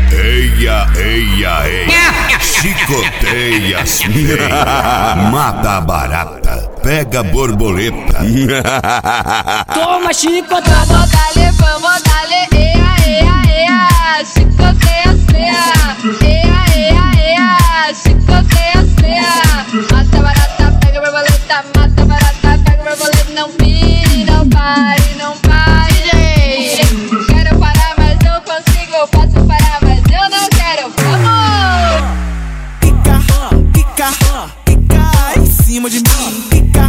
Eia, eia, eia, chicoteia as feia, mata a barata, pega a borboleta. Toma chicotada. Vamos dale, eia, eia, eia, chicoteia as feia, eia, eia, eia, chicoteia as feia. Mata a barata, pega a borboleta, mata a barata, pega a borboleta. Não pire, não pare, não pare, gente. Quero parar, mas não consigo, eu posso parar, mas eu não quero. Vamos! Quica em cima de mim.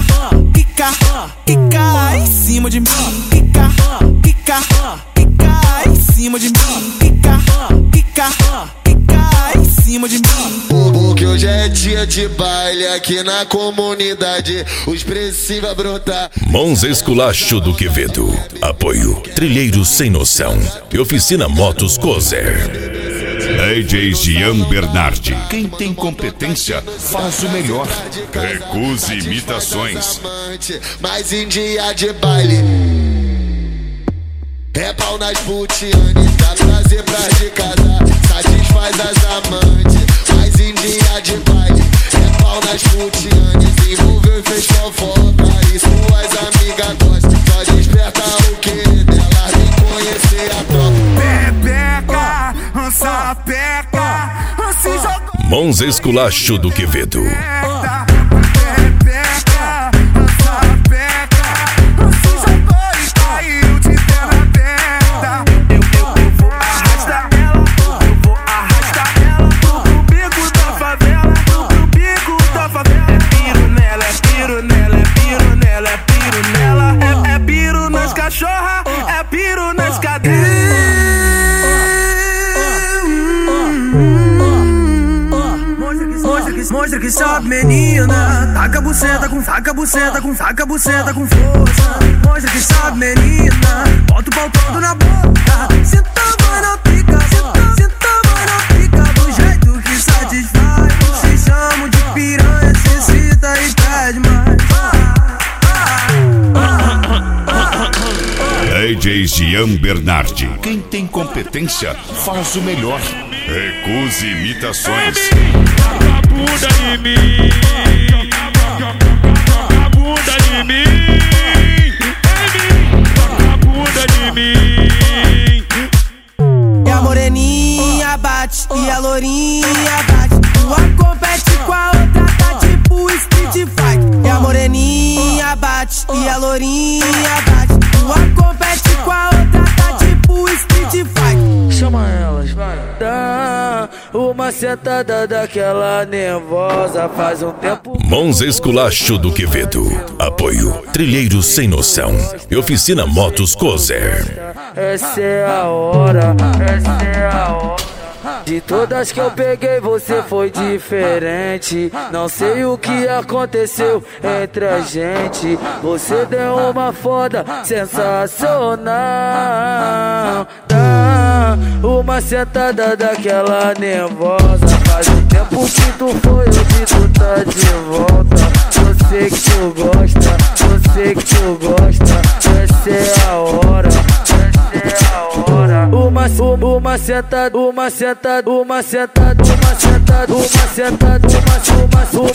Quica em cima de mim. Quica em cima de mim. Quica em cima de mim. Porque hoje é dia de baile aqui na comunidade. Os preços vai brotar. Mons Esculacho do Quevedo. Apoio Trilheiros Sem Noção e Oficina Motos Cozer. DJ Jean Bernardi. Quem tem competência faz o melhor. Recuse imitações. Mas em dia de baile é pau nas putiane, dá prazer pra de casar, satisfaz as amantes. Mas em dia de baile é pau nas putiane, envolveu e fez fofoca e suas amigas gostam. Só desperta o querer dela, vem conhecer a tropa. Pepeca, sapeca, se joga. Mons Esculacho do Quevedo. É piro nas cadeiras. Mostra que sabe, menina. Taca a buceta com faca, buceta com faca, buceta com força. Mostra que sabe, menina. Bota o pau todo na boca. Senta, vai na pica. Senta, vai na pica. Do jeito que satisfaz. Se chama de piranha, se excita e pede mais. DJ Jean Bernardi. Quem tem competência faz o melhor. Recuse imitações. Joga a bunda em mim. Joga a bunda em mim. Joga a bunda em mim. E a moreninha bate, e a lourinha bate. Uma compete com a outra, tá tipo street fight. E a moreninha bate, e a lourinha bate. Uma compete com a outra, tá tipo street fight. Chama elas, vai. Dá uma sentada daquela nervosa, faz um tempo. Mons Esculacho do Quevedo. Apoio Trilheiros Sem Noção e Oficina Motos Cozer. Essa é a hora, essa é a hora. De todas que eu peguei, você foi diferente. Não sei o que aconteceu entre a gente. Você deu uma foda sensacional. Dá uma sentada daquela nervosa. Faz um tempo que tu foi, hoje tu tá de volta. Eu sei que tu gosta, eu sei que tu gosta. Essa é a hora, essa é a hora. Uma sentada, uma sentada, uma sentada, uma sentada, uma sentada, uma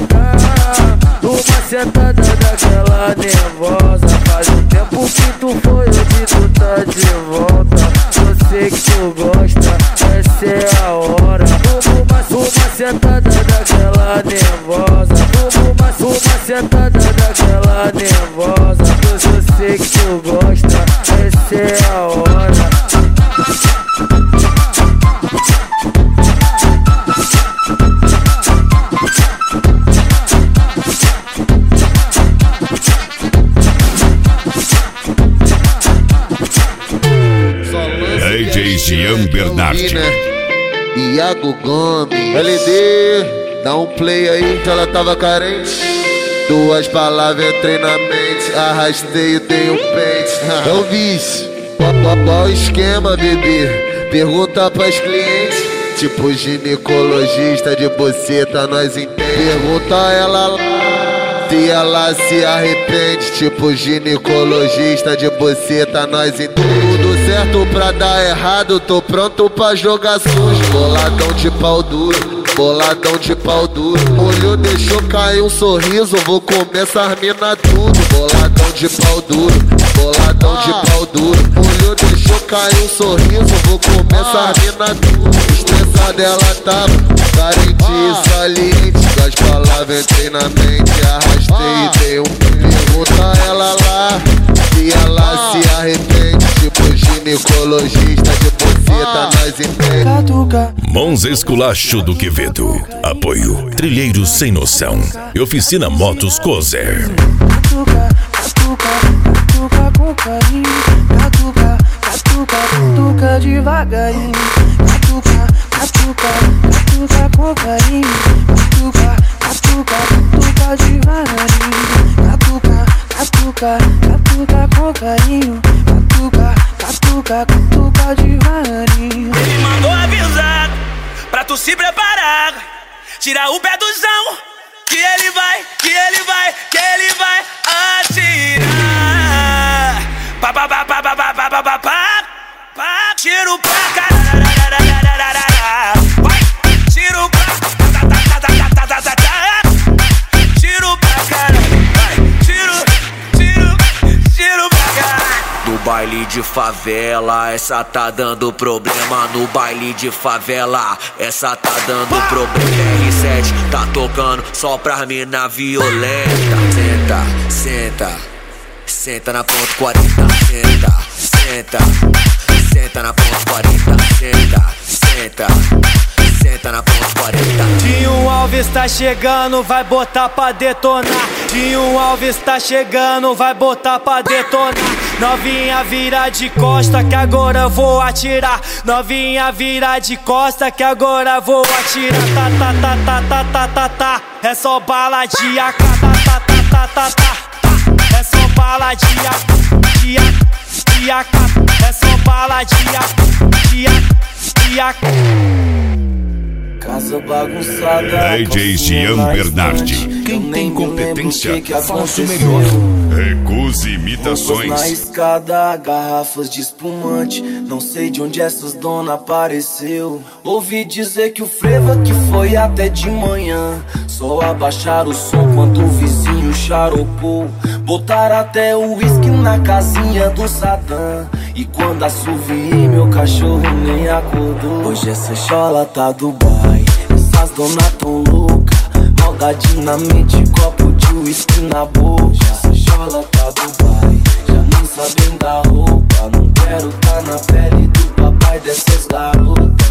sentada daquela nervosa. Faz um tempo que tu foi, hoje tu tá de volta. Eu sei que tu gosta, essa é a hora. Uma sentada daquela nervosa. Uma sentada daquela nervosa. Eu sei que tu gosta, essa é a hora. DJ Jean Bernardi. Iago Gomes. LD, dá um play aí que ela tava carente. Duas palavras entrei na mente, arrastei e dei um pente. É o vício. Qual o esquema, bebê? Pergunta pras clientes. Tipo ginecologista de buceta, nós entende. Pergunta ela lá Se ela se arrepende, tipo ginecologista de buceta, nós entende. Tudo certo pra dar errado, tô pronto pra jogar sujo. Boladão de pau duro, boladão de pau duro. Olhou, deixou cair um sorriso, vou comer essas mina tudo. Boladão de pau duro, boladão de pau duro. Olhou, deixou cair um sorriso, vou comer essas mina tudo. Estressada ela tava, carente e saliente. Das palavras entrei na mente, arrastei e dei um pergunta a ela lá. Se ela se arrepende, tipo ginecologista de buceta, nós entende. Mãos Esculacho do Quevedo. Apoio Trilheiros Sem Noção e Oficina Motos Cozer. Catuca com carinho, catuca, catuca, catuca devagarinho. Catuca, catuca, catuca com carinho. Catuca, catuca, catuca devagarinho. Catuca, catuca, catuca com carinho. Catuca, catuca, catuca devagarinho. Ele mandou avisar pra tu se preparar. Tira o pé do chão, que ele vai, que ele vai, que ele vai atirar. Pá, pá, pá, pá, pá, pá, pá, pá, pá, pá. Tiro pra caralho. Tiro pra tiro pra caralho. Tiro pra caralho. No baile de favela, essa tá dando problema. No baile de favela, essa tá dando problema. R7 tá tocando só pra mina violenta. Senta, senta, senta na ponto 40. Senta, senta, senta na ponto 40. Senta, senta, senta na ponto 40. Dinho Alves tá chegando, vai botar pra detonar. Dinho Alves tá chegando, vai botar pra detonar. Novinha vira de costa que agora vou atirar. Novinha vira de costa que agora vou atirar. Tá, tá, tá, tá, tá, tá, tá, tá. É só bala de AK. Tá, tá, tá, tá, tá, tá. É só bala de AK. É só bala de AK. Casa bagunçada. DJ Jean Bernardi. Quem tem competência, faça o melhor. Recuse imitações. Na escada, garrafas de espumante. Não sei de onde essas donas apareceu. Ouvi dizer que o frevo que foi até de manhã. Só abaixar o som quando o vizinho charopou. Botaram até o uísque na casinha do Sadam. E quando assoviei, meu cachorro nem acordou. Hoje essa chola tá Dubai. Essas donas tão louca. Maldade na mente, copo de uísque na boca. Essa chola tá Dubai. Já nem sabem da roupa. Não quero tá na pele do papai dessas garotas.